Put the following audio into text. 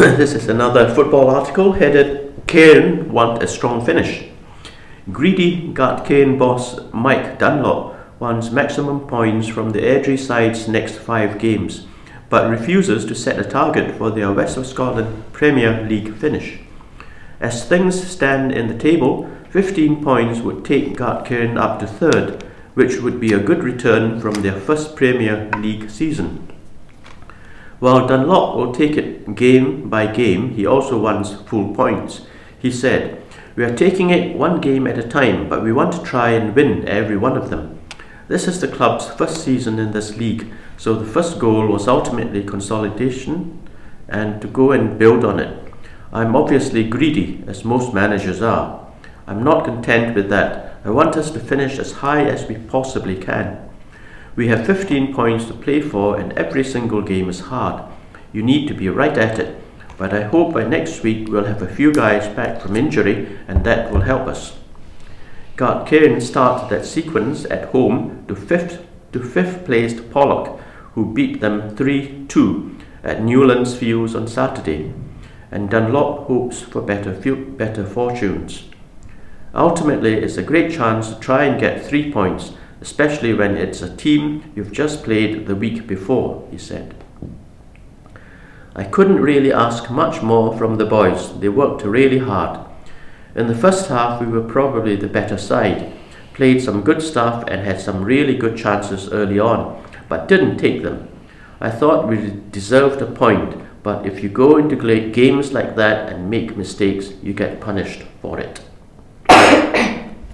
This is another football article headed Cairn Want a Strong Finish. Greedy Gartcairn boss Mike Dunlop wants maximum points from the Airdrie side's next 5 games, but refuses to set a target for their West of Scotland Premier League finish. As things stand in the table, 15 points would take Gartcairn up to 3rd, which would be a good return from their first Premier League season. While Dunlop will take it game by game, he also wants full points. He said, "We are taking it one game at a time, but we want to try and win every one of them. This is the club's first season in this league, so the first goal was ultimately consolidation and to go and build on it. I'm obviously greedy, as most managers are. I'm not content with that. I want us to finish as high as we possibly can. We have 15 points to play for, and every single game is hard. You need to be right at it, but I hope by next week we'll have a few guys back from injury, and that will help us." Gartcairn started that sequence at home to fifth placed Pollock, who beat them 3-2 at Newlands Fields on Saturday, and Dunlop hopes for better fortunes. "Ultimately, it's a great chance to try and get 3 points, especially when it's a team you've just played the week before," he said. "I couldn't really ask much more from the boys. They worked really hard. In the first half, we were probably the better side, played some good stuff and had some really good chances early on, but didn't take them. I thought we deserved a point, but if you go into games like that and make mistakes, you get punished for it."